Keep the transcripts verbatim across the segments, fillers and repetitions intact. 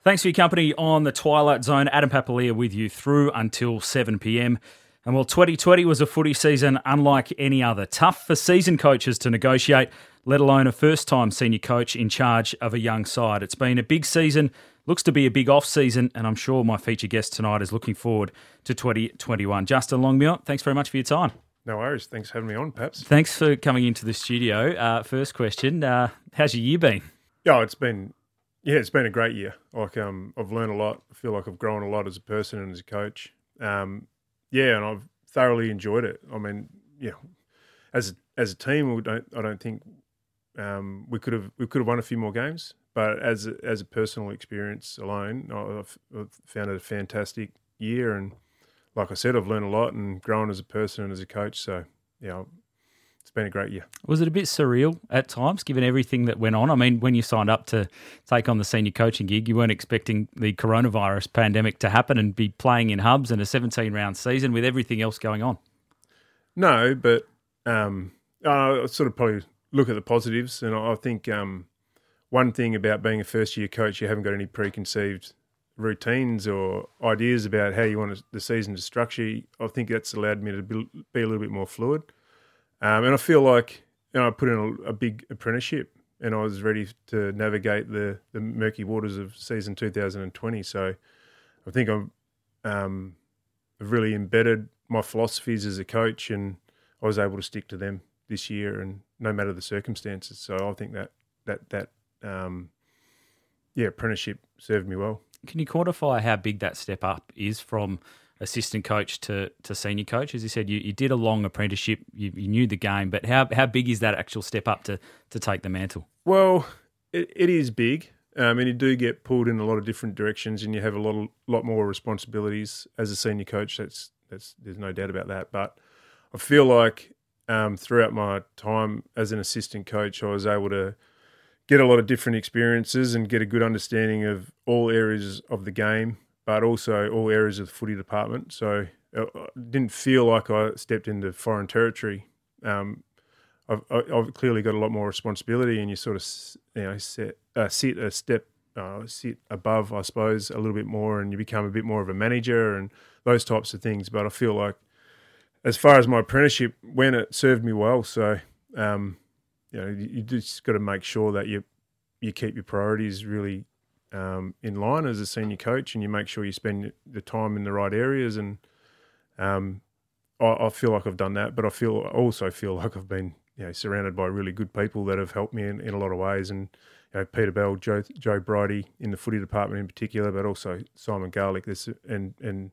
Thanks for your company on the Twilight Zone. Adam Papalia with you through until seven p.m. And well, twenty twenty was a footy season unlike any other. Tough for seasoned coaches to negotiate, let alone a first-time senior coach in charge of a young side. It's been a big season, looks to be a big off-season, and I'm sure my feature guest tonight is looking forward to twenty twenty-one. Justin Longmuir, thanks very much for your time. No worries. Thanks for having me on, Paps. Thanks for coming into the studio. Uh, first question, uh, how's your year been? Yeah, it's been yeah, it's been a great year. Like um, I've learned a lot. I feel like I've grown a lot as a person and as a coach. Um, yeah, and I've thoroughly enjoyed it. I mean, yeah, as a, as a team, we don't. I don't think um, we could have we could have won a few more games. But as a, as a personal experience alone, I've, I've found it a fantastic year. And like I said, I've learned a lot and grown as a person and as a coach. So yeah, it's been a great year. Was it a bit surreal at times, given everything that went on? I mean, when you signed up to take on the senior coaching gig, you weren't expecting the coronavirus pandemic to happen and be playing in hubs and a seventeen-round season with everything else going on. No, but um, I sort of probably look at the positives, and I think um, one thing about being a first-year coach, you haven't got any preconceived routines or ideas about how you want the season to structure. I think that's allowed me to be, be a little bit more fluid. Um, and I feel like you know, I put in a, a big apprenticeship and I was ready to navigate the, the murky waters of season two thousand twenty. So I think I'm, um, I've really embedded my philosophies as a coach and I was able to stick to them this year and no matter the circumstances. So I think that, that, that um, yeah, apprenticeship served me well. Can you quantify how big that step up is from assistant coach to, to senior coach? As you said, you, you did a long apprenticeship, you, you knew the game, but how how big is that actual step up to, to take the mantle? Well, it, it is big. Um, and you do get pulled in a lot of different directions and you have a lot of, lot more responsibilities as a senior coach. That's that's there's no doubt about that. But I feel like um, throughout my time as an assistant coach, I was able to get a lot of different experiences and get a good understanding of all areas of the game, but also all areas of the footy department. So I didn't feel like I stepped into foreign territory. Um, I've, I've clearly got a lot more responsibility, and you sort of you know set, uh, sit a step, uh, sit above, I suppose, a little bit more, and you become a bit more of a manager and those types of things. But I feel like, as far as my apprenticeship went, it served me well. So um, you know, you, you just got to make sure that you you keep your priorities really Um, in line as a senior coach, and you make sure you spend the time in the right areas. And um, I, I feel like I've done that, but I feel I also feel like I've been you know surrounded by really good people that have helped me in, in a lot of ways. And you know, Peter Bell, Joe Joe Bridie in the footy department in particular, but also Simon Garlick. This and and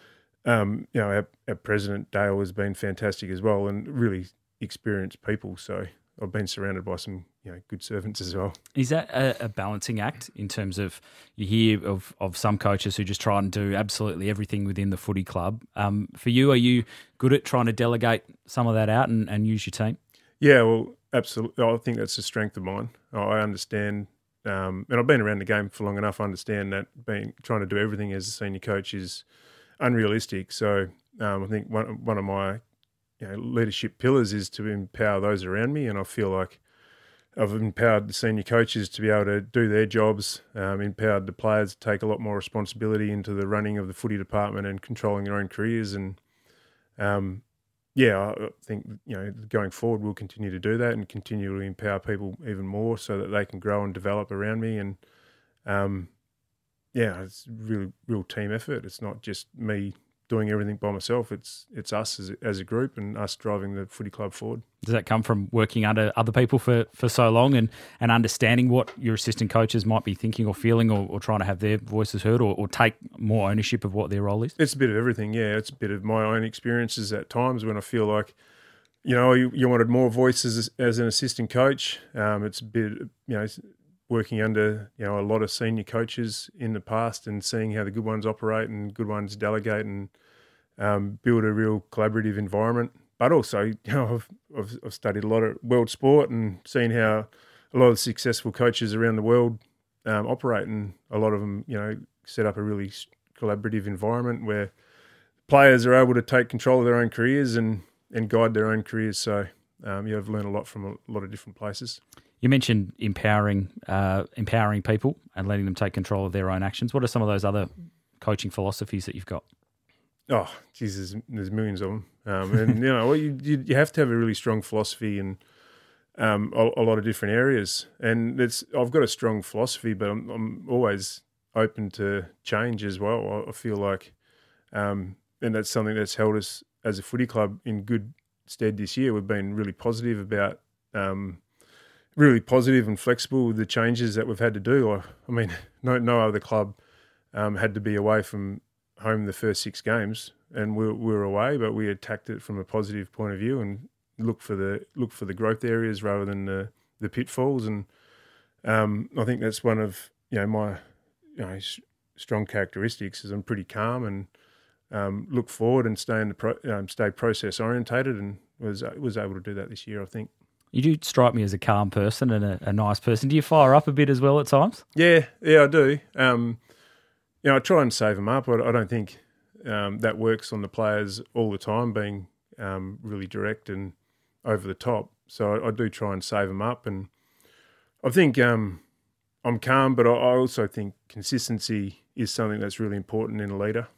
um, you know our, our president Dale has been fantastic as well, and really experienced people. So I've been surrounded by some you know good servants as well. Is that a, a balancing act in terms of you hear of, of some coaches who just try and do absolutely everything within the footy club? Um, for you, are you good at trying to delegate some of that out and, and use your team? Yeah, well, absolutely. I think that's a strength of mine. I understand, um, and I've been around the game for long enough. I understand that being trying to do everything as a senior coach is unrealistic. So um, I think one one of my you know, leadership pillars is to empower those around me, and I feel like I've empowered the senior coaches to be able to do their jobs, um, empowered the players to take a lot more responsibility into the running of the footy department and controlling their own careers. And um, yeah, I think you know going forward we'll continue to do that and continue to empower people even more so that they can grow and develop around me. And um, yeah, it's really real team effort. It's not just me doing everything by myself. It's it's us as a, as a group and us driving the footy club forward. Does that come from working under other people for, for so long and, and understanding what your assistant coaches might be thinking or feeling or, or trying to have their voices heard or, or take more ownership of what their role is? It's a bit of everything, yeah. It's a bit of my own experiences at times when I feel like, you know, you, you wanted more voices as, as an assistant coach. Um, it's a bit, you know, working under, you know, a lot of senior coaches in the past and seeing how the good ones operate and good ones delegate and um, build a real collaborative environment. But also, you know, I've, I've, I've studied a lot of world sport and seen how a lot of successful coaches around the world um, operate, and a lot of them, you know, set up a really collaborative environment where players are able to take control of their own careers and, and guide their own careers. So, um, yeah, I've learned a lot from a lot of different places. You mentioned empowering uh, empowering people and letting them take control of their own actions. What are some of those other coaching philosophies that you've got? Oh, geez, there's, there's millions of them. Um, and, you know, you, you you have to have a really strong philosophy in um, a, a lot of different areas. And it's I've got a strong philosophy, but I'm, I'm always open to change as well. I, I feel like, um, and that's something that's held us as a footy club in good stead this year. We've been really positive about um, really positive and flexible with the changes that we've had to do. I, I mean, no no other club um, had to be away from home the first six games, and we, we were away, but we attacked it from a positive point of view and look for the look for the growth areas rather than the, the pitfalls. And um, I think that's one of you know my you know strong characteristics is I'm pretty calm and um, look forward and stay in the pro, um, stay process orientated, and was was able to do that this year, I think. You do strike me as a calm person and a, a nice person. Do you fire up a bit as well at times? Yeah, yeah, I do. Um, you know, I try and save them up. I, I don't think um, that works on the players all the time, being um, really direct and over the top. So I, I do try and save them up. And I think um, I'm calm, but I, I also think consistency is something that's really important in a leader.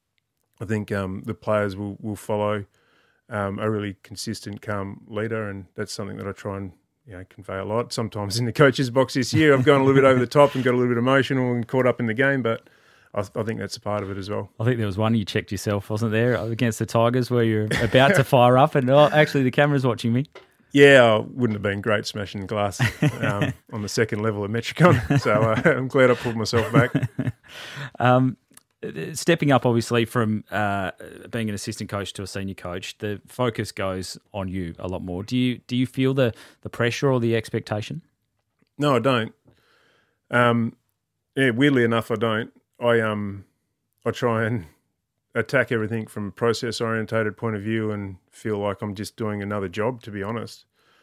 I think um, the players will, will follow Um, a really consistent, calm leader, and that's something that I try and you know convey a lot. Sometimes in the coach's box this year, I've gone a little bit over the top and got a little bit emotional and caught up in the game, but I, I think that's a part of it as well. I think there was one you checked yourself, wasn't there, against the Tigers, where you're about to fire up, and oh, actually the camera's watching me. Yeah, I wouldn't have been great smashing glass um, on the second level of Metricon, so uh, I'm glad I pulled myself back. Um, Stepping up, obviously, from uh, being an assistant coach to a senior coach, the focus goes on you a lot more. Do you do you feel the, the pressure or the expectation? No, I don't. Um, yeah, weirdly enough, I don't. I um, I try and attack everything from a process-orientated point of view and feel like I'm just doing another job, to be honest.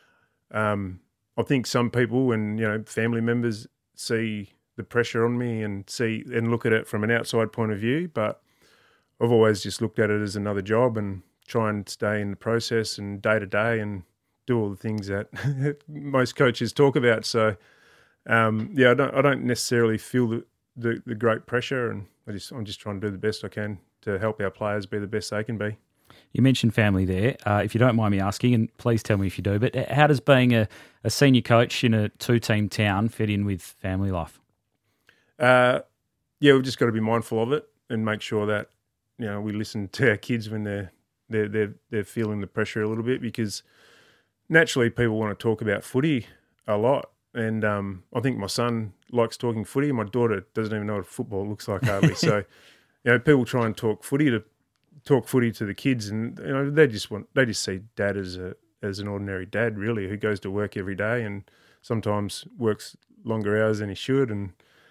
Um, I think some people and you know family members see the pressure on me and see and look at it from an outside point of view, but I've always just looked at it as another job and try and stay in the process and day to day and do all the things that most coaches talk about. So, um, yeah, I don't I don't necessarily feel the, the, the great pressure, and I just I'm just trying to do the best I can to help our players be the best they can be. You mentioned family there. Uh, if you don't mind me asking, and please tell me if you do, but how does being a, a senior coach in a two-team town fit in with family life? Uh, yeah, we've just got to be mindful of it and make sure that you know we listen to our kids when they're they're they're, they're feeling the pressure a little bit, because naturally people want to talk about footy a lot, and um, I think my son likes talking footy. My daughter doesn't even know what football looks like hardly. So, you know, people try and talk footy to talk footy to the kids, and you know they just want they just see dad as a as an ordinary dad, really, who goes to work every day and sometimes works longer hours than he should, and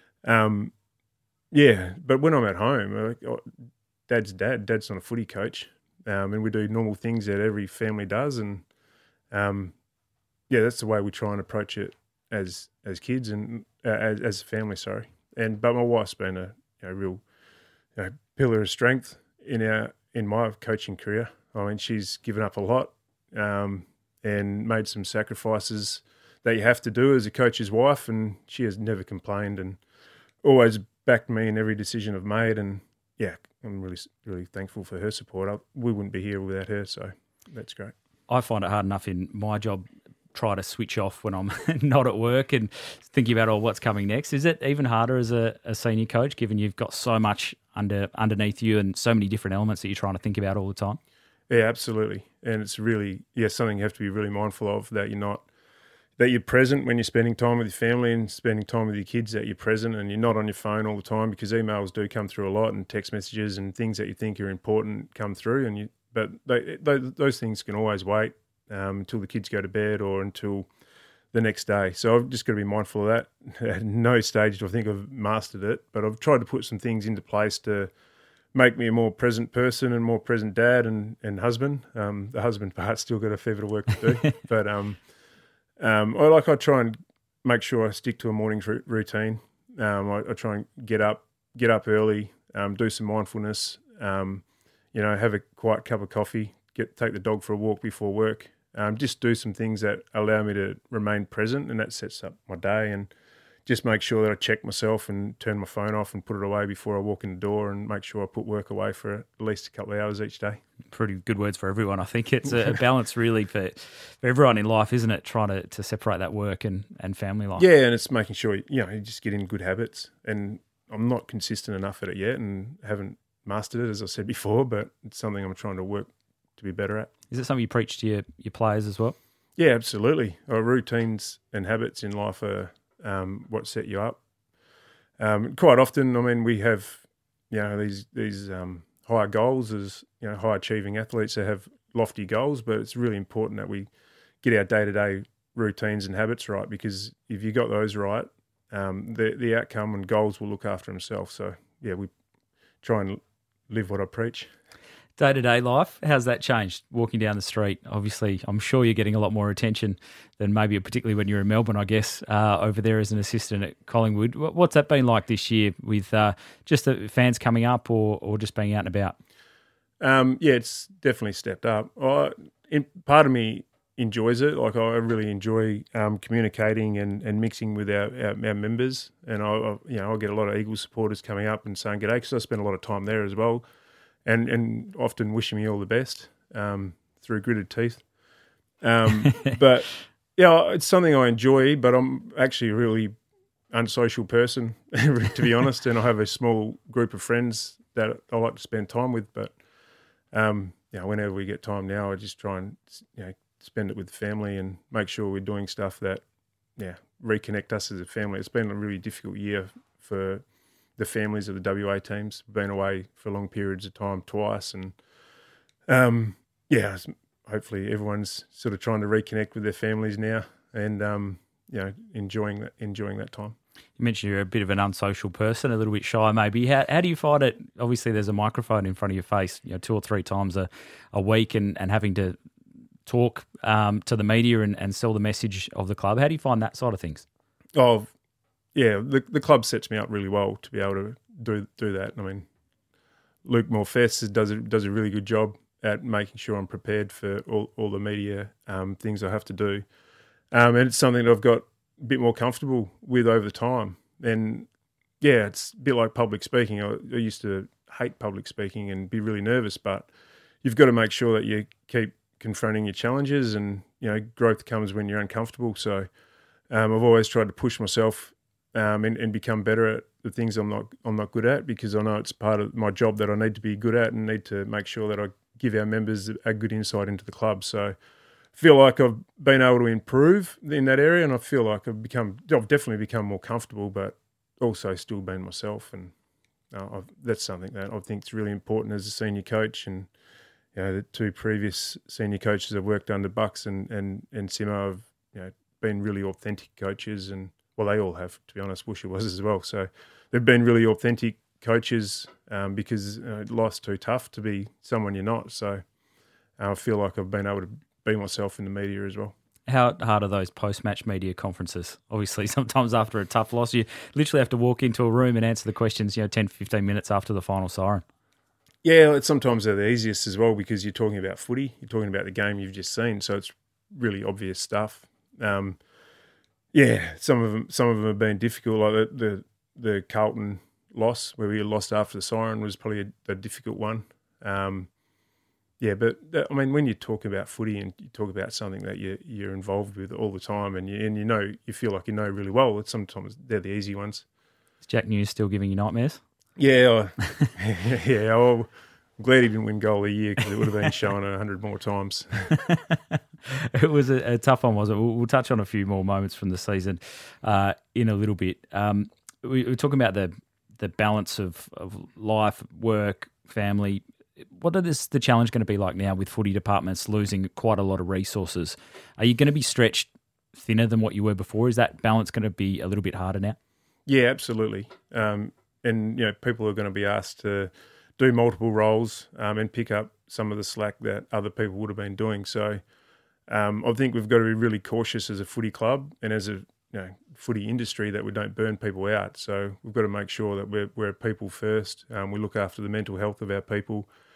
Um, yeah, but when I'm at home, like, oh, dad's dad. Dad's not a footy coach, um, and we do normal things that every family does, and um, yeah, that's the way we try and approach it as as kids and uh, as, as a family. Sorry, and but my wife's been a you know, real you know, pillar of strength in our in my coaching career. I mean, she's given up a lot um, and made some sacrifices that you have to do as a coach's wife, and she has never complained and always backed me in every decision I've made, and yeah, I'm really, really thankful for her support. I, we wouldn't be here without her, so that's great. I find it hard enough in my job, try to switch off when I'm not at work and thinking about oh, what's coming next. Is it even harder as a, a senior coach, given you've got so much under underneath you and so many different elements that you're trying to think about all the time? Yeah, absolutely, and it's really yeah something you have to be really mindful of, that you're not. That you're present when you're spending time with your family and spending time with your kids, that you're present and you're not on your phone all the time, because emails do come through a lot and text messages and things that you think are important come through. And you, but they, they, those things can always wait um, until the kids go to bed or until the next day. So I've just got to be mindful of that. At no stage do I think I've mastered it, but I've tried to put some things into place to make me a more present person and more present dad and, and husband. Um, the husband part's still got a fair bit of work to do, but um, Um, I like I try and make sure I stick to a morning r- routine. Um, I, I try and get up, get up early, um, do some mindfulness. Um, you know, have a quiet cup of coffee, get take the dog for a walk before work. Um, just do some things that allow me to remain present, and that sets up my day. And just make sure that I check myself and turn my phone off and put it away before I walk in the door, and make sure I put work away for at least a couple of hours each day. Pretty good words for everyone. I think it's a balance really for, for everyone in life, isn't it? Trying to, to separate that work and, and family life. Yeah, and it's making sure, you know, you just get in good habits. And I'm not consistent enough at it yet and haven't mastered it, as I said before, but it's something I'm trying to work to be better at. Is it something you preach to your, your players as well? Yeah, absolutely. Our routines and habits in life are um, what set you up. Um, quite often, I mean, we have, you know, these these um, higher goals as, you know, high achieving athletes that have lofty goals, but it's really important that we get our day to day routines and habits right, because if you got those right, um, the the outcome and goals will look after themselves. So yeah, we try and live what I preach. Day-to-day life, how's that changed? Walking down the street, obviously, I'm sure you're getting a lot more attention than maybe particularly when you're in Melbourne, I guess, uh, over there as an assistant at Collingwood. What's that been like this year with uh, just the fans coming up or, or just being out and about? Um, yeah, it's definitely stepped up. I, in, part of me enjoys it. Like, I really enjoy um, communicating and, and mixing with our, our, our members. And, I, I, you know, I get a lot of Eagles supporters coming up and saying g'day, because I spend a lot of time there as well. And and often wishing me all the best um, through gritted teeth. Um, but, yeah, it's something I enjoy, but I'm actually a really unsocial person, to be honest, and I have a small group of friends that I like to spend time with. But, um, you know, whenever we get time now, I just try and, you know, spend it with family and make sure we're doing stuff that, yeah, reconnect us as a family. It's been a really difficult year for the families of the W A teams. Been away for long periods of time twice, and um, yeah, hopefully everyone's sort of trying to reconnect with their families now, and um, you know, enjoying that enjoying that time. You mentioned you're a bit of an unsocial person, a little bit shy maybe. How how do you find it? Obviously, there's a microphone in front of your face, you know, two or three times a, a week, and, and having to talk um, to the media and, and sell the message of the club. How do you find that side of things? Oh, yeah, the the club sets me up really well to be able to do do that. I mean, Luke Morfess does a, does a really good job at making sure I'm prepared for all, all the media um, things I have to do. Um, and it's something that I've got a bit more comfortable with over the time. And, yeah, it's a bit like public speaking. I, I used to hate public speaking and be really nervous, but you've got to make sure that you keep confronting your challenges, and, you know, growth comes when you're uncomfortable. So um, I've always tried to push myself Um, and, and become better at the things I'm not I'm not good at, because I know it's part of my job that I need to be good at and need to make sure that I give our members a good insight into the club. So I feel like I've been able to improve in that area, and I feel like I've become I've definitely become more comfortable, but also still been myself. And uh, I've, that's something that I think is really important as a senior coach. And, you know, the two previous senior coaches I've worked under, Bucks and and and Simo, have, you know, been really authentic coaches. And well, they all have, to be honest. Woosha was as well. So they've been really authentic coaches um, because uh, life's too tough to be someone you're not. So uh, I feel like I've been able to be myself in the media as well. How hard are those post-match media conferences? Obviously, sometimes after a tough loss, you literally have to walk into a room and answer the questions, you know, ten, fifteen minutes after the final siren. Yeah, it's sometimes they're the easiest as well, because you're talking about footy. You're talking about the game you've just seen. So it's really obvious stuff. Um Yeah, some of them, some of them have been difficult. Like the the, the Carlton loss, where we lost after the siren, was probably a, a difficult one. Um, yeah, but that, I mean, when you talk about footy and you talk about something that you you're involved with all the time, and you and you know you feel like you know really well, it's sometimes they're the easy ones. Is Jack News still giving you nightmares? Yeah, I, yeah. Well, I'm glad he didn't win goal of the year, because it would have been shown a hundred more times. It was a, a tough one, wasn't it? We'll, we'll touch on a few more moments from the season uh, in a little bit. Um, we, we're talking about the the balance of, of life, work, family. What is the challenge going to be like now with footy departments losing quite a lot of resources? Are you going to be stretched thinner than what you were before? Is that balance going to be a little bit harder now? Yeah, absolutely. Um, and, you know, people are going to be asked to do multiple roles um, and pick up some of the slack that other people would have been doing. So um, I think we've got to be really cautious as a footy club and as a you know, footy industry that we don't burn people out. So we've got to make sure that we're, we're people first. Um, we look after the mental health of our people.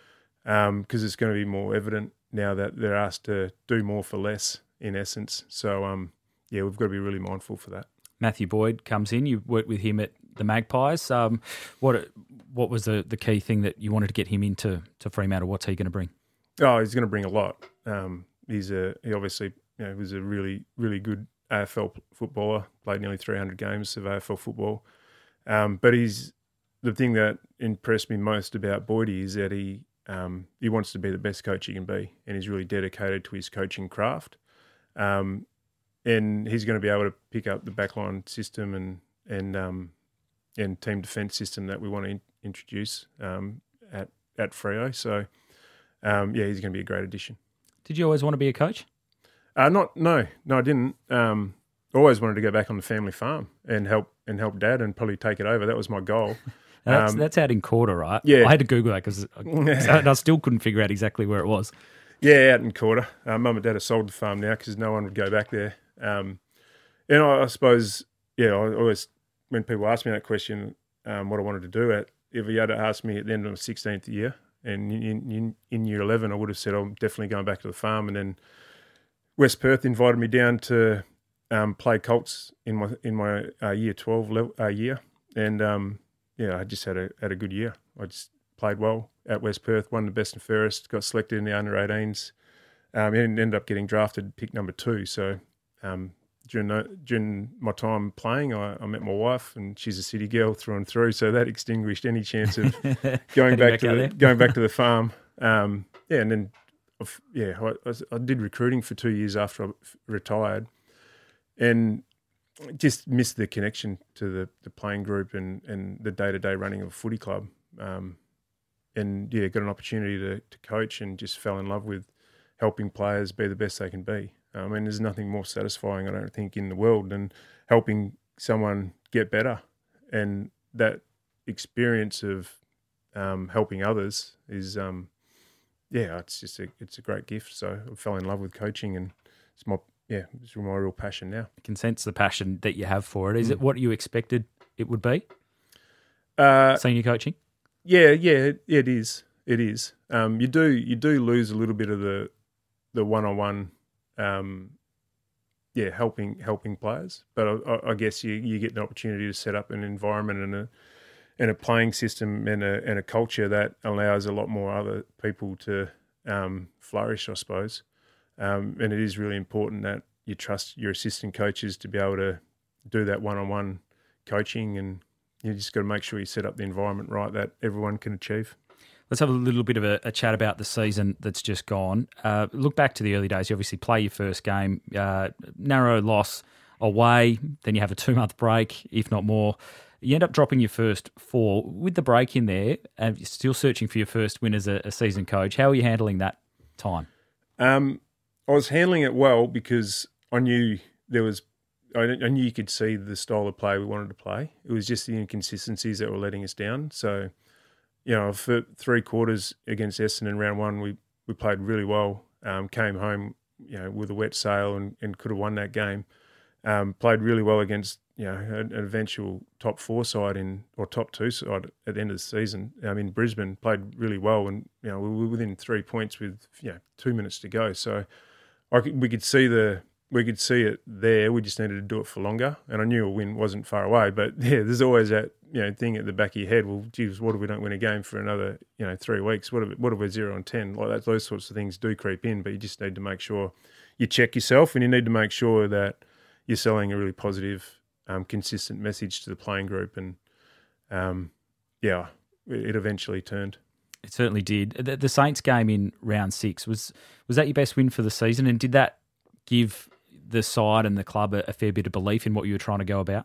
because um, it's going to be more evident now that they're asked to do more for less, in essence. So, um, yeah, we've got to be really mindful for that. Matthew Boyd comes in. You worked with him at the Magpies. Um, what what was the, the key thing that you wanted to get him into to Fremantle? What's he going to bring? Oh, he's going to bring a lot. Um, he's a he obviously you know was a really really good A F L footballer. Played nearly three hundred games of A F L football. Um, but he's the thing that impressed me most about Boydie is that he um, he wants to be the best coach he can be, and he's really dedicated to his coaching craft. Um, and he's going to be able to pick up the backline system and and um, and team defence system that we want to in- introduce um, at at Freo. So. Um, yeah, he's going to be a great addition. Did you always want to be a coach? Uh, not no, no, I didn't. Um, always wanted to go back on the family farm and help and help Dad and probably take it over. That was my goal. that's, um, that's out in Corda, right? Yeah, I had to Google that because I, I still couldn't figure out exactly where it was. Yeah, out in Corda. Uh, Mum and Dad have sold the farm now because no one would go back there. Um, and I, I suppose, yeah, I always when people ask me that question, um, what I wanted to do at if you had asked me at the end of the sixteenth year. And in, in, in year eleven, I would have said I'm definitely going back to the farm. And then West Perth invited me down to um, play Colts in my in my uh, year twelve level, uh, year, and um, yeah, I just had a had a good year. I just played well at West Perth, won the best and fairest, got selected in the under eighteens, um, and ended up getting drafted pick number two. So um, during the, during my time playing, I, I met my wife, and she's a city girl through and through. So that extinguished any chance of going back, back to the, going back to the farm. Um, yeah, and then yeah, I, I did recruiting for two years after I retired, and just missed the connection to the, the playing group and, and the day to day running of a footy club. Um, and yeah, got an opportunity to, to coach and just fell in love with helping players be the best they can be. I mean, there's nothing more satisfying, I don't think, in the world than helping someone get better. And that experience of um, helping others is, um, yeah, it's just a it's a great gift. So I fell in love with coaching, and it's my yeah, it's my real passion now. I can sense the passion that you have for it. Is mm. it what you expected it would be? Uh, Senior coaching? Yeah, yeah, it, it is. It is. Um, you do you do lose a little bit of the the one on one. Um, yeah, helping helping players, but I, I guess you, you get the opportunity to set up an environment and a and a playing system and a and a culture that allows a lot more other people to um, flourish, I suppose. Um, and it is really important that you trust your assistant coaches to be able to do that one-on-one coaching, and you just got to make sure you set up the environment right that everyone can achieve. Let's have a little bit of a, a chat about the season that's just gone. Uh, look back to the early days. You obviously play your first game, uh, narrow loss away, then you have a two-month break, if not more. You end up dropping your first four. With the break in there, and you're still searching for your first win as a, a season coach, how are you handling that time? Um, I was handling it well because I knew there was I, I knew you could see the style of play we wanted to play. It was just the inconsistencies that were letting us down. So, you know, for three quarters against Essendon in round one, we, we played really well. Um, came home, you know, with a wet sail and, and could have won that game. Um, played really well against, you know, an, an eventual top four side in or top two side at the end of the season. I mean, Brisbane played really well, and you know we were within three points with you know two minutes to go. So I could, we could see the we could see it there. We just needed to do it for longer, and I knew a win wasn't far away. But yeah, there's always that you know thing at the back of your head. Well, geez, what if we don't win a game for another you know three weeks? What if what if we're zero and ten? Like that, those sorts of things do creep in. But you just need to make sure you check yourself, and you need to make sure that you're selling a really positive, um, consistent message to the playing group. And, um, yeah, it, it eventually turned. It certainly did. The, the Saints game in round six, was was that your best win for the season? And did that give the side and the club a, a fair bit of belief in what you were trying to go about?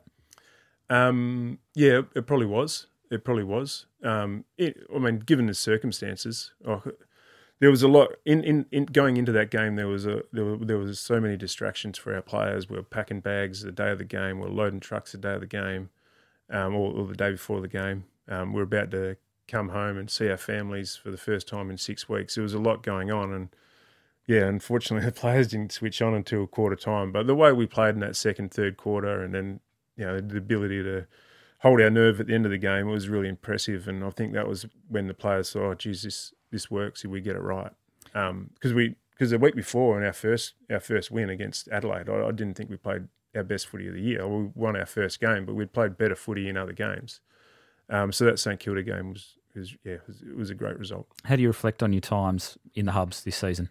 Um, yeah, it probably was. It probably was. Um, it, I mean, given the circumstances, oh, there was a lot in, in, in going into that game. There was a there, were, there was so many distractions for our players. We were packing bags the day of the game. We were loading trucks the day of the game, um, or, or the day before the game. Um, we were about to come home and see our families for the first time in six weeks. There was a lot going on, and yeah, unfortunately, the players didn't switch on until quarter time. But the way we played in that second, third quarter, and then you know the ability to hold our nerve at the end of the game was really impressive. And I think that was when the players thought, "Oh, geez, this." this works if we get it right. Because um, we because the week before in our first our first win against Adelaide, I, I didn't think we played our best footy of the year. We won our first game, but we'd played better footy in other games. Um, so that St Kilda game was, was yeah, it was, it was a great result. How do you reflect on your times in the hubs this season?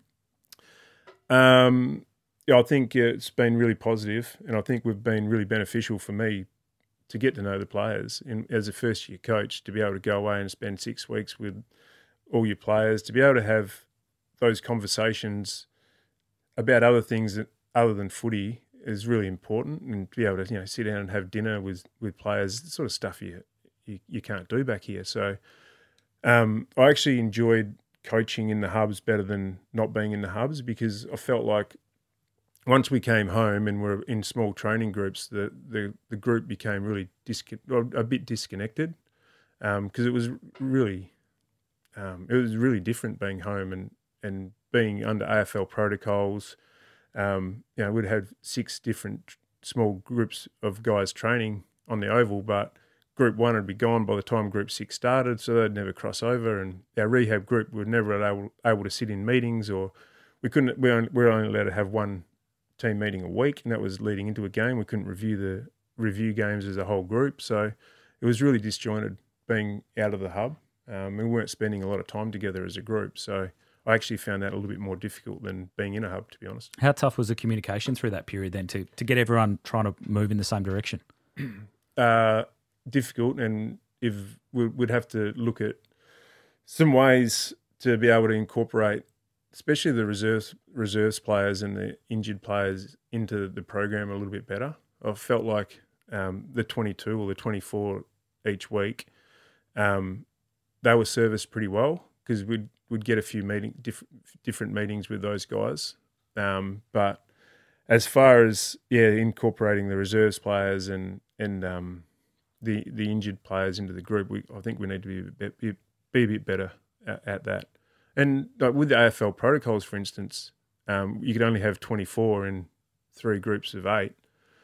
Um, yeah, I think it's been really positive, and I think we've been really beneficial for me to get to know the players. And as a first year coach, to be able to go away and spend six weeks with all your players, to be able to have those conversations about other things that, other than footy is really important, and to be able to you know sit down and have dinner with, with players, the sort of stuff you you, you can't do back here. So um, I actually enjoyed coaching in the hubs better than not being in the hubs, because I felt like once we came home and were in small training groups, the the, the group became really discon- a bit disconnected, because um, it was really um, it was really different being home and, and being under A F L protocols. Um, you know, we'd have six different small groups of guys training on the oval, but Group One would be gone by the time Group Six started, so they'd never cross over. And our rehab group were never able, able to sit in meetings, or we couldn't. We only, we were only allowed to have one team meeting a week, and that was leading into a game. We couldn't review the review games as a whole group, so it was really disjointed being out of the hub. Um, we weren't spending a lot of time together as a group, so I actually found that a little bit more difficult than being in a hub, to be honest. How tough was the communication through that period then to, to get everyone trying to move in the same direction? uh, difficult, and if we'd have to look at some ways to be able to incorporate, especially the reserves reserves players and the injured players, into the program a little bit better. I felt like um, the twenty-two or the twenty-four each week, um, they were serviced pretty well, because we'd we'd get a few meeting diff- different meetings with those guys. Um, but as far as yeah, incorporating the reserves players and and um, the the injured players into the group, we I think we need to be a bit, be, be a bit better at, at that. And like with the A F L protocols, for instance, um, you could only have twenty-four in three groups of eight.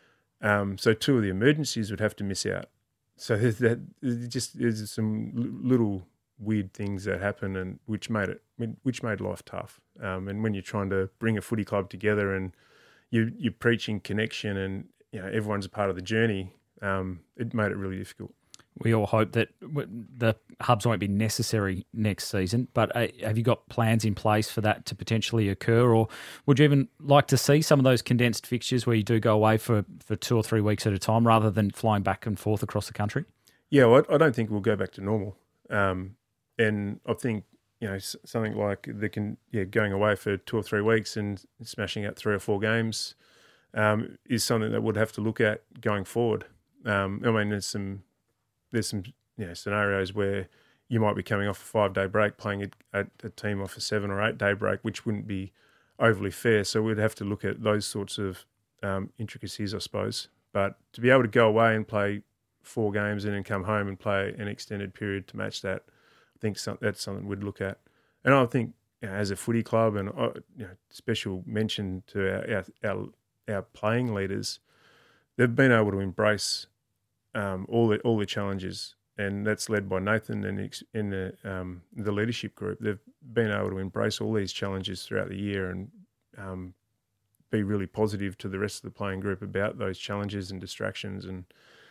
Um, so two of the emergencies would have to miss out. So there's that there's just there's some little weird things that happen, and which made it which made life tough. Um, and when you're trying to bring a footy club together and you you're preaching connection, and you know everyone's a part of the journey, um, it made it really difficult. We all hope that the hubs won't be necessary next season, but uh, have you got plans in place for that to potentially occur, or would you even like to see some of those condensed fixtures where you do go away for, for two or three weeks at a time rather than flying back and forth across the country? Yeah, well, I don't think we'll go back to normal. Um, and I think, you know, something like the can, yeah, going away for two or three weeks and smashing out three or four games um, is something that we'd have to look at going forward. Um, I mean, there's some... There's some you know, scenarios where you might be coming off a five-day break, playing a, a, a team off a seven- or eight-day break, which wouldn't be overly fair. So we'd have to look at those sorts of um, intricacies, I suppose. But to be able to go away and play four games and then come home and play an extended period to match that, I think some, that's something we'd look at. And I think you know, as a footy club, and uh, you know, special mention to our, our, our, our playing leaders, they've been able to embrace Um, all the all the challenges, and that's led by Nathan and in the um, the leadership group. They've been able to embrace all these challenges throughout the year and um, be really positive to the rest of the playing group about those challenges and distractions. And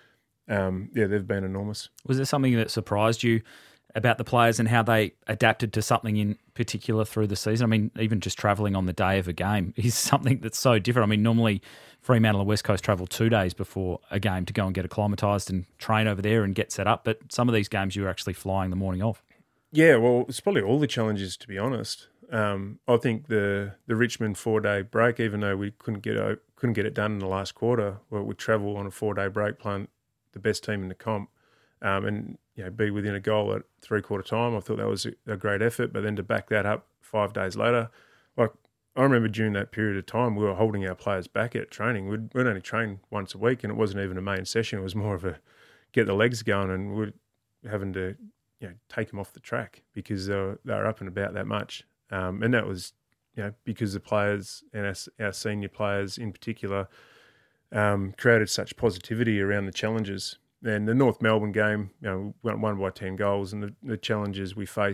um, yeah, they've been enormous. Was there something that surprised you about the players and how they adapted to something in particular through the season? I mean, even just travelling on the day of a game is something that's so different. I mean, normally Fremantle and West Coast travel two days before a game to go and get acclimatised and train over there and get set up. But some of these games you were actually flying the morning of. Yeah, well, it's probably all the challenges, to be honest. Um, I think the the Richmond four day break, even though we couldn't get it, couldn't get it done in the last quarter, well, we travel on a four day break playing the best team in the comp, um, and you know be within a goal at three quarter time. I thought that was a, a great effort, but then to back that up five days later, like. I remember during that period of time, we were holding our players back at training. We'd, we'd only train once a week, and it wasn't even a main session. It was more of a get the legs going, and we're having to, you know, take them off the track because they were, they were up and about that much. Um, and that was, you know, because the players and our, our senior players in particular um, created such positivity around the challenges. And the North Melbourne game, you know, won, won by ten goals, and the, the challenges we faced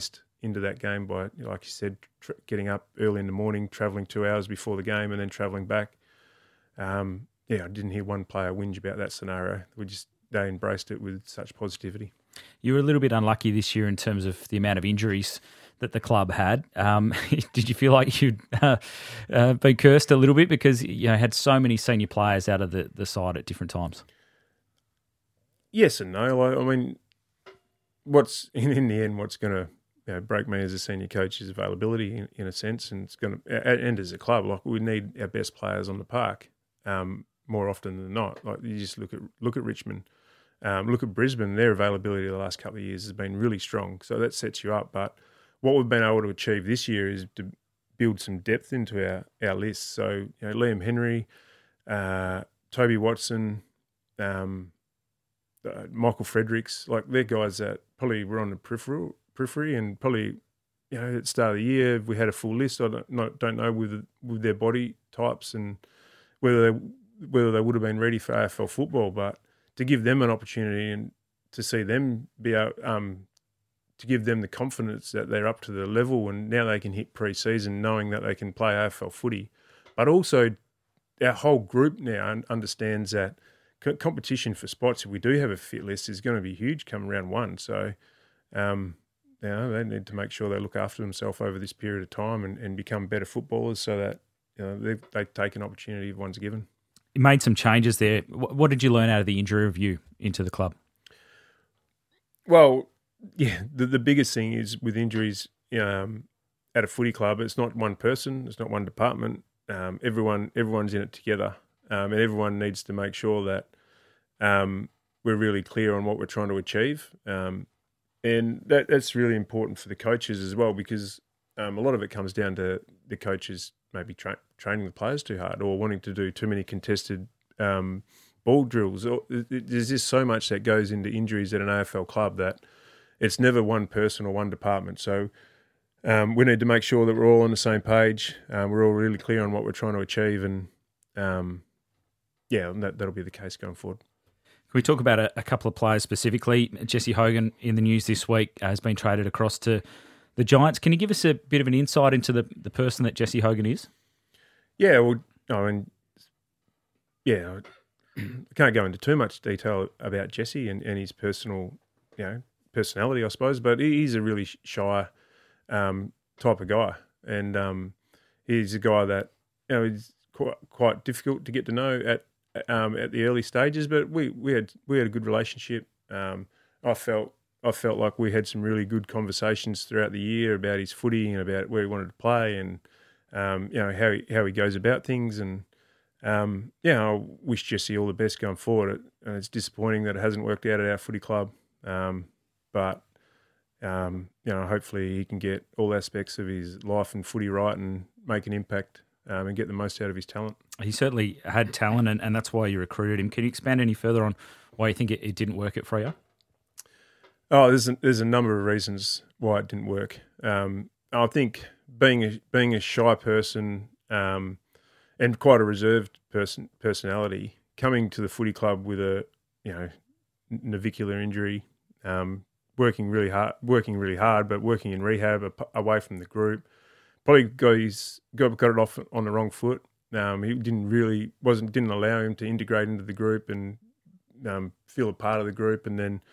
into that game by, like you said, tr- getting up early in the morning, travelling two hours before the game, and then travelling back. Um, yeah, I didn't hear one player whinge about that scenario. We just they embraced it with such positivity. You were a little bit unlucky this year in terms of the amount of injuries that the club had. Um, did you feel like you'd uh, uh, been cursed a little bit because you know had so many senior players out of the, the side at different times? Yes and no. Like, I mean, what's in, in the end, what's going to you know, break me as a senior coach is availability in, in a sense, and it's going to and as a club, like we need our best players on the park um, more often than not. Like you just look at look at Richmond. Um, look at Brisbane, their availability the last couple of years has been really strong. So that sets you up. But what we've been able to achieve this year is to build some depth into our, our list. So, you know, Liam Henry, uh, Toby Watson, um, uh, Michael Fredericks, like they're guys that probably were on the peripheral, periphery and probably, you know, at the start of the year, we had a full list. I don't, not, don't know with with their body types and whether they, whether they would have been ready for A F L football, but to give them an opportunity and to see them be able, um, to give them the confidence that they're up to the level and now they can hit pre-season knowing that they can play A F L footy. But also our whole group now understands that competition for spots, if we do have a fit list, is going to be huge come round one. So, um, you know, they need to make sure they look after themselves over this period of time and, and become better footballers so that you know, they, they take an opportunity if one's given. You made some changes there. What did you learn out of the injury review into the club? Well, yeah, the, the biggest thing is with injuries um, at a footy club, it's not one person, it's not one department. Um, everyone, everyone's in it together, um, and everyone needs to make sure that um, we're really clear on what we're trying to achieve. Um, and that, that's really important for the coaches as well because um, a lot of it comes down to the coaches maybe tra- training the players too hard or wanting to do too many contested um, ball drills. There's just so much that goes into injuries at an A F L club that it's never one person or one department. So um, we need to make sure that we're all on the same page. Um, we're all really clear on what we're trying to achieve, and um, yeah, that, that'll be the case going forward. Can we talk about a, a couple of players specifically? Jesse Hogan in the news this week has been traded across to the Giants. Can you give us a bit of an insight into the, the person that Jesse Hogan is? Yeah, well, I mean, yeah, I can't go into too much detail about Jesse and, and his personal, you know, personality, I suppose, but he's a really shy um, type of guy, and um, he's a guy that you know is quite quite difficult to get to know at um, at the early stages. But we, we had we had a good relationship. Um, I felt. I felt like we had some really good conversations throughout the year about his footy and about where he wanted to play and um, you know how he how he goes about things. And um, yeah, I wish Jesse all the best going forward. And it's disappointing that it hasn't worked out at our footy club, um, but um, you know hopefully he can get all aspects of his life and footy right and make an impact um, and get the most out of his talent. He certainly had talent, and, and that's why you recruited him. Can you expand any further on why you think it, it didn't work at Freo? Oh, there's a, there's a number of reasons why it didn't work. Um, I think being a being a shy person um, and quite a reserved person personality, coming to the footy club with a you know navicular injury, um, working really hard, working really hard, but working in rehab away from the group, probably got his got, got it off on the wrong foot. Um, he didn't really wasn't didn't allow him to integrate into the group and um, feel a part of the group, and then.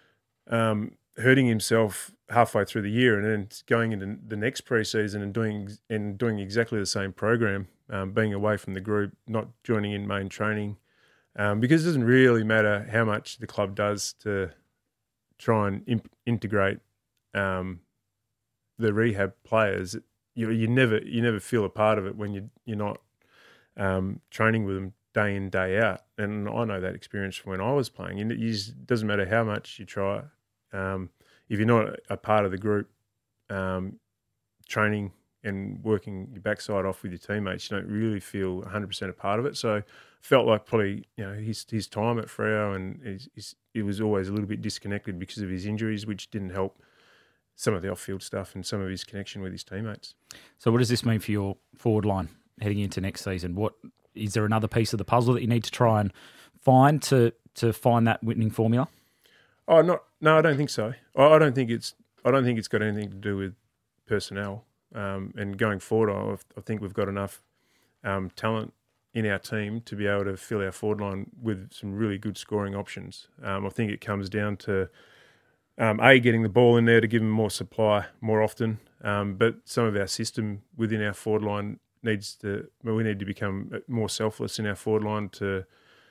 Um, hurting himself halfway through the year and then going into the next pre-season and doing and doing exactly the same program, um, being away from the group, not joining in main training, um, because it doesn't really matter how much the club does to try and imp- integrate um, the rehab players. You you never you never feel a part of it when you you're not um, training with them day in day out. And I know that experience from when I was playing. It just doesn't matter how much you try. Um, if you're not a part of the group, um, training and working your backside off with your teammates, you don't really feel one hundred percent a part of it. So felt like probably you know his his time at Freo and his, his, he was always a little bit disconnected because of his injuries, which didn't help some of the off-field stuff and some of his connection with his teammates. So what does this mean for your forward line heading into next season? What is there another piece of the puzzle that you need to try and find to to find that winning formula? Oh, not no, I don't think so. I, I don't think it's I don't think it's got anything to do with personnel. Um, and going forward, I, I think we've got enough um, talent in our team to be able to fill our forward line with some really good scoring options. Um, I think it comes down to um, a getting the ball in there to give them more supply more often. Um, but some of our system within our forward line needs to. Well, we need to become more selfless in our forward line to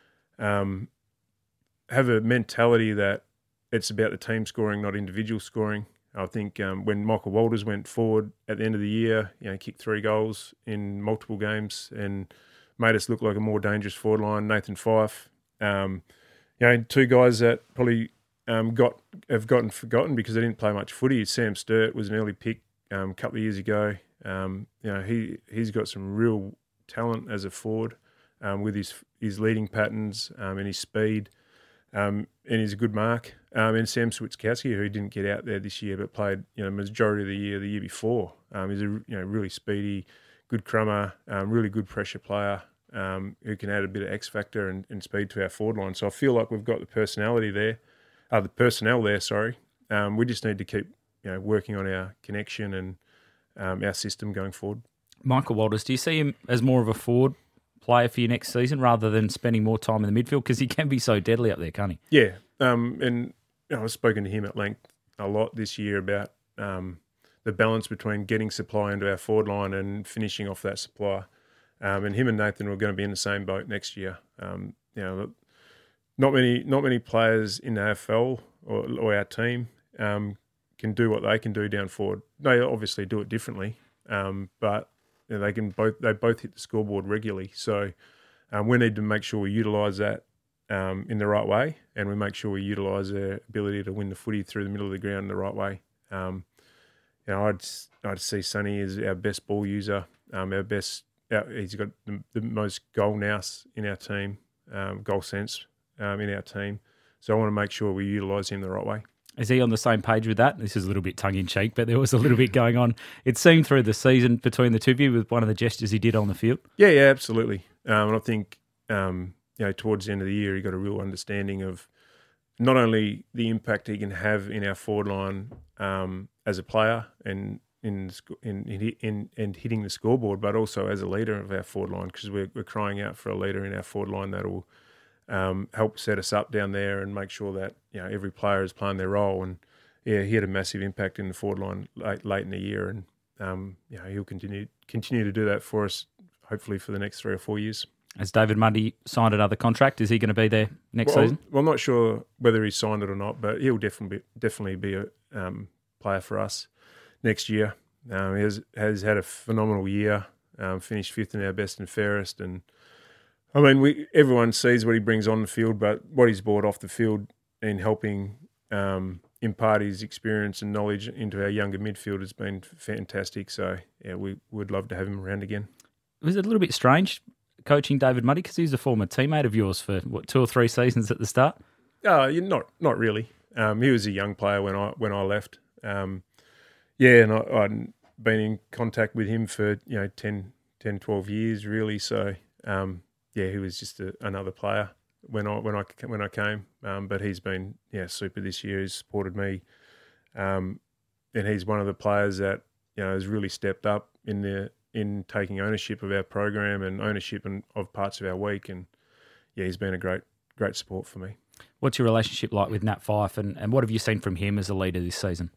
um, have a mentality that it's about the team scoring, not individual scoring. I think um, when Michael Walters went forward at the end of the year, you know, kicked three goals in multiple games and made us look like a more dangerous forward line. Nathan Fife, um, you know, two guys that probably um, got have gotten forgotten because they didn't play much footy. Sam Sturt was an early pick um, a couple of years ago. Um, you know, he he's got some real talent as a forward um, with his his leading patterns um, and his speed. Um, and he's a good mark. Um, and Sam Switkowski, who didn't get out there this year but played, you know, majority of the year the year before. Um, he's a you know really speedy, good crummer, um, really good pressure player um, who can add a bit of X factor and, and speed to our forward line. So I feel like we've got the personality there, uh, the personnel there. Sorry, um, we just need to keep you know working on our connection and um, our system going forward. Michael Walters, do you see him as more of a forward player for you next season rather than spending more time in the midfield? Because he can be so deadly up there, can't he? Yeah, um, and you know, I've spoken to him at length a lot this year about um, the balance between getting supply into our forward line and finishing off that supply. Um, and him and Nathan were going to be in the same boat next year. Um, you know, not many not many players in the A F L or, or our team um, can do what they can do down forward. They obviously do it differently, um, but you know, they can both they both hit the scoreboard regularly. So um, we need to make sure we utilise that um, in the right way, and we make sure we utilise their ability to win the footy through the middle of the ground in the right way. Um, you know, I'd I'd see Sonny as our best ball user, um, our best. Our, he's got the, the most goal nous in our team, um, goal sense um, in our team. So I want to make sure we utilise him the right way. Is he on the same page with that? This is a little bit tongue-in-cheek, but there was a little bit going on. It seemed through the season between the two of you with one of the gestures he did on the field. Yeah, yeah, absolutely. Um, and I think, um, you know, towards the end of the year, he got a real understanding of not only the impact he can have in our forward line um, as a player and in in, in in in hitting the scoreboard, but also as a leader of our forward line, because we're, we're crying out for a leader in our forward line that will Um, help set us up down there and make sure that you know every player is playing their role. And yeah, he had a massive impact in the forward line late, late in the year, and um, you know he'll continue continue to do that for us, hopefully for the next three or four years. Has David Mundy signed another contract? Is he going to be there next well, season? Well, I'm not sure whether he's signed it or not, but he'll definitely be, definitely be a um, player for us next year. Um, he has has had a phenomenal year, um, finished fifth in our best and fairest, and I mean, we everyone sees what he brings on the field, but what he's brought off the field in helping um, impart his experience and knowledge into our younger midfield has been fantastic. So, yeah, we would love to have him around again. Was it a little bit strange coaching David Muddy because he's a former teammate of yours for, what, two or three seasons at the start? Uh, not not really. Um, he was a young player when I when I left. Um, yeah, and I, I'd been in contact with him for, you know, ten, ten twelve years, really. So, um yeah, he was just a, another player when I when I when I came, um, but he's been yeah super this year. He's supported me, um, and he's one of the players that you know has really stepped up in the in taking ownership of our program and ownership in, of parts of our week. And yeah, he's been a great great support for me. What's your relationship like with Nat Fife, and, and what have you seen from him as a leader this season?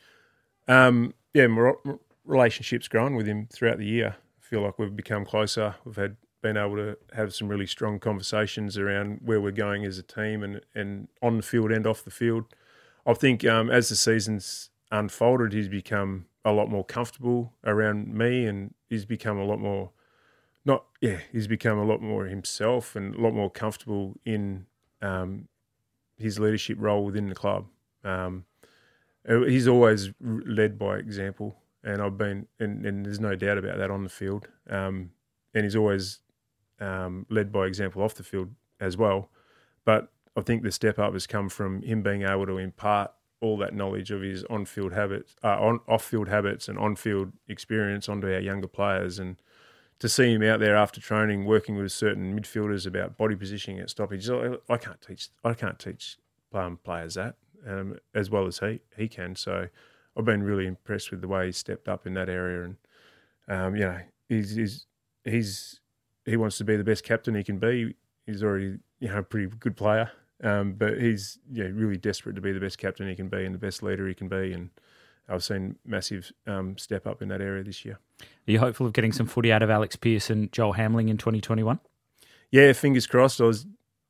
Um, yeah, my relationship's grown with him throughout the year. I feel like we've become closer. We've had been able to have some really strong conversations around where we're going as a team and, and on the field and off the field. I think um, as the season's unfolded, he's become a lot more comfortable around me, and he's become a lot more, not, yeah, he's become a lot more himself and a lot more comfortable in um, his leadership role within the club. Um, he's always led by example, and I've been, and, and there's no doubt about that on the field. Um, and he's always Um, led by example off the field as well. But I think the step up has come from him being able to impart all that knowledge of his on-field habits, uh, on off-field habits and on-field experience onto our younger players. And to see him out there after training, working with certain midfielders about body positioning at stoppage, I can't teach. I can't teach um, players that um, as well as he he can. So I've been really impressed with the way he's stepped up in that area, and um, you know, he's he's he's he wants to be the best captain he can be. He's already you know a pretty good player, um, but he's you know, really desperate to be the best captain he can be and the best leader he can be, and I've seen massive um, step up in that area this year. Are you hopeful of getting some footy out of Alex Pearce and Joel Hamling in twenty twenty-one? Yeah, fingers crossed. I was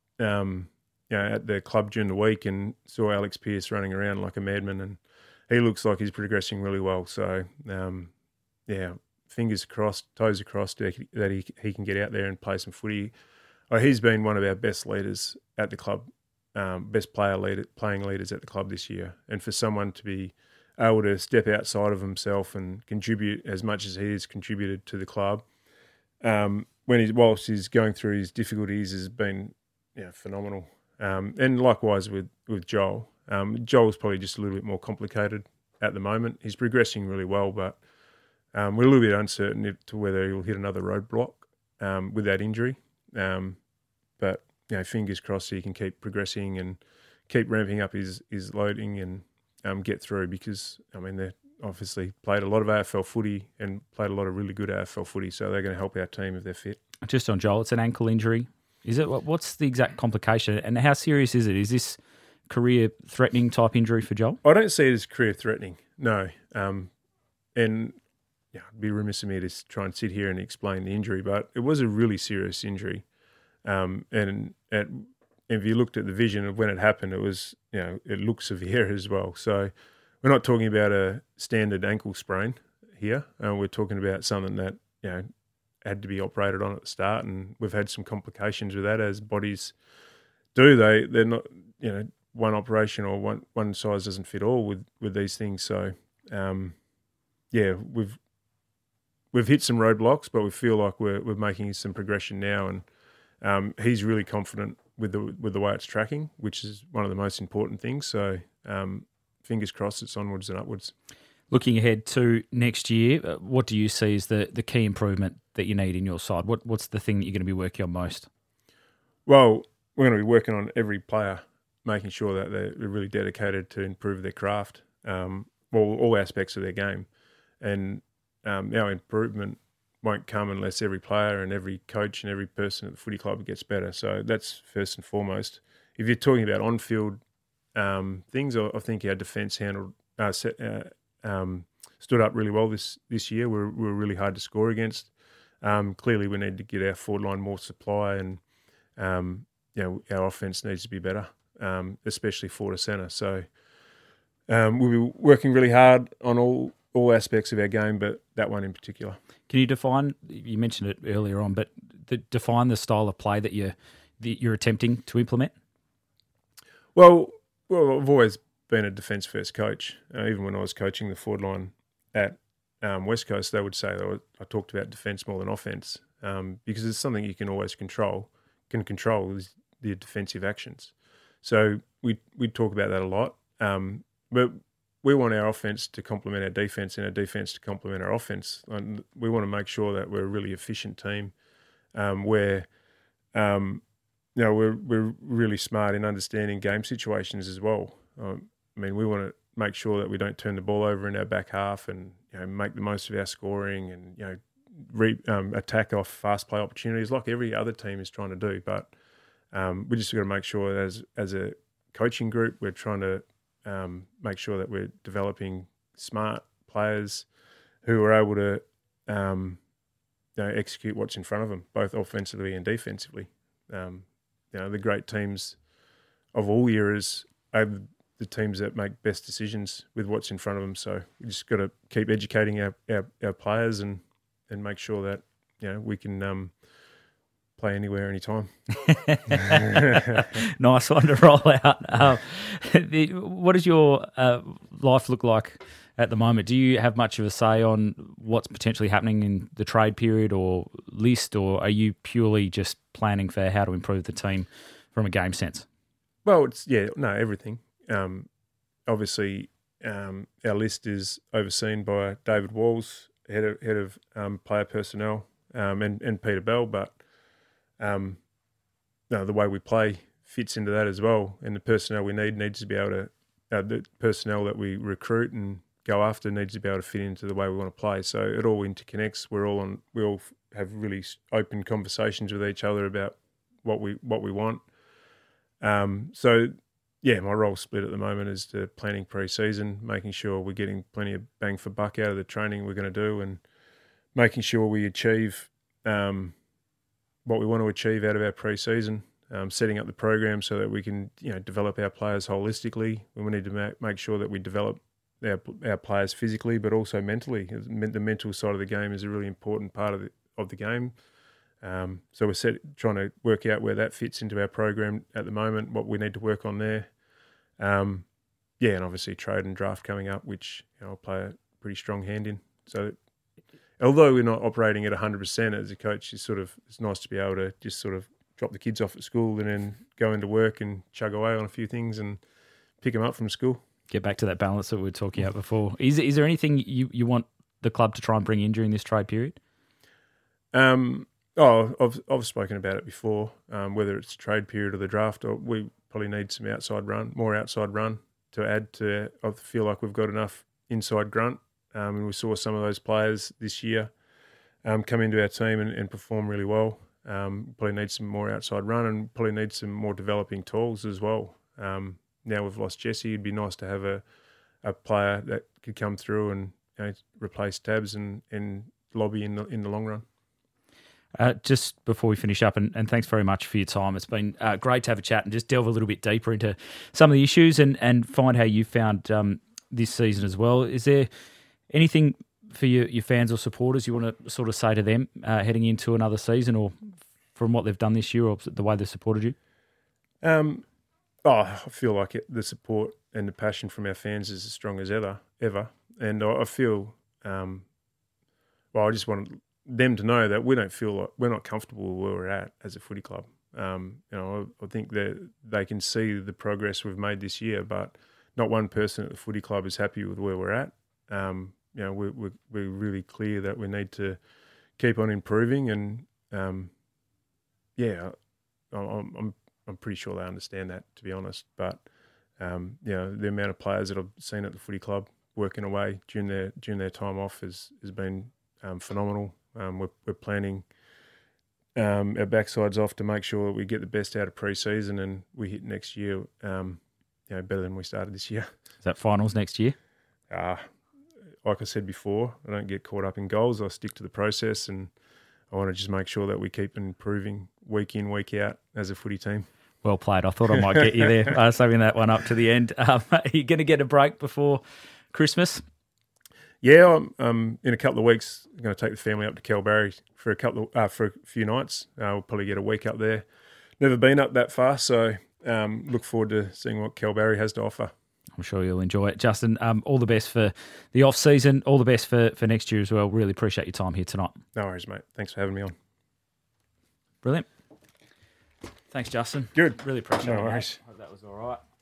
um, you know, at the club during the week and saw Alex Pearce running around like a madman, and he looks like he's progressing really well. So, um, yeah, fingers crossed, toes crossed that he, that he he can get out there and play some footy. Oh, he's been one of our best leaders at the club, um, best player leader, playing leaders at the club this year. And for someone to be able to step outside of himself and contribute as much as he has contributed to the club, um, when he's whilst he's going through his difficulties, has been you know, phenomenal. Um, and likewise with with Joel. Um, Joel's probably just a little bit more complicated at the moment. He's progressing really well, but um, we're a little bit uncertain if, to whether he'll hit another roadblock um, with that injury. Um, but you know, fingers crossed he can keep progressing and keep ramping up his his loading and um, get through. Because I mean, they obviously played a lot of A F L footy and played a lot of really good A F L footy, so they're going to help our team if they're fit. Just on Joel, it's an ankle injury. Is it? What's the exact complication, and how serious is it? Is this career-threatening type injury for Joel? I don't see it as career-threatening, no. Um, and yeah, it'd be remiss of me to try and sit here and explain the injury, but it was a really serious injury. Um, and at, if you looked at the vision of when it happened, it was, you know, it looked severe as well. So we're not talking about a standard ankle sprain here. Uh, we're talking about something that, you know, had to be operated on at the start, and we've had some complications with that, as bodies do. They, they're not, you know, one operation or one, one size doesn't fit all with, with these things. So, um, yeah, we've we've hit some roadblocks, but we feel like we're we're making some progression now, and um, he's really confident with the with the way it's tracking, which is one of the most important things. So, um, fingers crossed, it's onwards and upwards. Looking ahead to next year, what do you see as the, the key improvement that you need in your side? What What's the thing that you're going to be working on most? Well, we're going to be working on every player, making sure that they're really dedicated to improve their craft, um, well, all aspects of their game. And um, our improvement won't come unless every player and every coach and every person at the footy club gets better. So that's first and foremost. If you're talking about on-field um, things, I, I think our defence handled uh, set, uh, um, stood up really well this this year. We were, we were really hard to score against. Um, clearly, we need to get our forward line more supply, and um, you know, our offence needs to be better, um, especially forward to centre. So um, we'll be working really hard on all all aspects of our game, but that one in particular. Can you define? You mentioned it earlier on, but the, define the style of play that you're that you're attempting to implement. Well, well, I've always been a defence first coach. Uh, even when I was coaching the forward line at um, West Coast, they would say that I, was, I talked about defence more than offence, um, because it's something you can always control. Can control is the defensive actions. So we we talk about that a lot. Um, but we want our offence to complement our defence and our defence to complement our offence. And we want to make sure that we're a really efficient team, um, where um, you know we're we're really smart in understanding game situations as well. Um, I mean, we want to make sure that we don't turn the ball over in our back half, and you know make the most of our scoring, and you know re, um, attack off fast play opportunities like every other team is trying to do. But um, we just got to make sure that as as a coaching group, we're trying to um, make sure that we're developing smart players who are able to um, you know, execute what's in front of them, both offensively and defensively. Um, you know, the great teams of all eras are the teams that make best decisions with what's in front of them. So we just got to keep educating our, our, our players and, and make sure that, you know, we can um, play anywhere, anytime. Nice one to roll out. Um, the, what does your uh, life look like at the moment? Do you have much of a say on what's potentially happening in the trade period or list, or are you purely just planning for how to improve the team from a game sense? Well, it's yeah, no, everything. Um, obviously, um, our list is overseen by David Walls, head of, head of um, player personnel, um, and, and Peter Bell. But um, no, the way we play fits into that as well. And the personnel we need needs to be able to, uh, the personnel that we recruit and go after needs to be able to fit into the way we want to play. So it all interconnects. We're all on. We all have really open conversations with each other about what we what we want. Um, so yeah, my role's split at the moment is to planning pre-season, making sure we're getting plenty of bang for buck out of the training we're going to do, and making sure we achieve um, what we want to achieve out of our pre-season. Um, setting up the program so that we can, you know, develop our players holistically. We need to ma- make sure that we develop our, our players physically, but also mentally. The mental side of the game is a really important part of the of the game. Um, so we're set, trying to work out where that fits into our program at the moment, what we need to work on there. Um, yeah, and obviously trade and draft coming up, which, you know, I'll play a pretty strong hand in. So although we're not operating at one hundred percent as a coach, it's sort of it's nice to be able to just sort of drop the kids off at school and then go into work and chug away on a few things and pick them up from school. Get back to that balance that we were talking about before. Is is there anything you, you want the club to try and bring in during this trade period? Um, oh, I've I've spoken about it before. Um, whether it's trade period or the draft, or we probably need some outside run, more outside run to add to. I feel like we've got enough inside grunt, um, and we saw some of those players this year um, come into our team and, and perform really well. Um, probably need some more outside run and probably need some more developing tools as well. Um, now we've lost Jesse. It'd be nice to have a, a player that could come through and, you know, replace Tabs and, and Lobby in the in the long run. Uh, just before we finish up, and, and thanks very much for your time. It's been uh, great to have a chat and just delve a little bit deeper into some of the issues and, and find how you found um, this season as well. Is there anything for your, your fans or supporters you want to sort of say to them uh, heading into another season, or from what they've done this year or the way they've supported you? Um, oh, I feel like it, the support and the passion from our fans is as strong as ever, ever. And I, I feel, um, well, I just want them to know that we don't feel like we're not comfortable where we're at as a footy club. Um, you know, I, I think that they can see the progress we've made this year, but not one person at the footy club is happy with where we're at. Um, you know, we're, we're, we're really clear that we need to keep on improving, and um, yeah, I'm, I'm I'm pretty sure they understand that, to be honest. But um, you know, the amount of players that I've seen at the footy club working away during their during their time off has has been um, phenomenal. Um, we're we're planning um, our backsides off to make sure that we get the best out of pre-season and we hit next year, um, you know, better than we started this year. Is that finals next year? Ah. Uh, Like I said before, I don't get caught up in goals. I stick to the process, and I want to just make sure that we keep improving week in, week out as a footy team. Well played. I thought I might get you there, uh, saving that one up to the end. Um, are you going to get a break before Christmas? Yeah, I'm, um, in a couple of weeks, I'm going to take the family up to Kalbarri for a couple of, uh, for a few nights. Uh, we'll probably get a week up there. Never been up that far, so um, look forward to seeing what Kalbarri has to offer. I'm sure you'll enjoy it. Justin, um, all the best for the off-season, all the best for, for next year as well. Really appreciate your time here tonight. No worries, mate. Thanks for having me on. Brilliant. Thanks, Justin. Good. Really appreciate no it. No worries. Hope that was all right.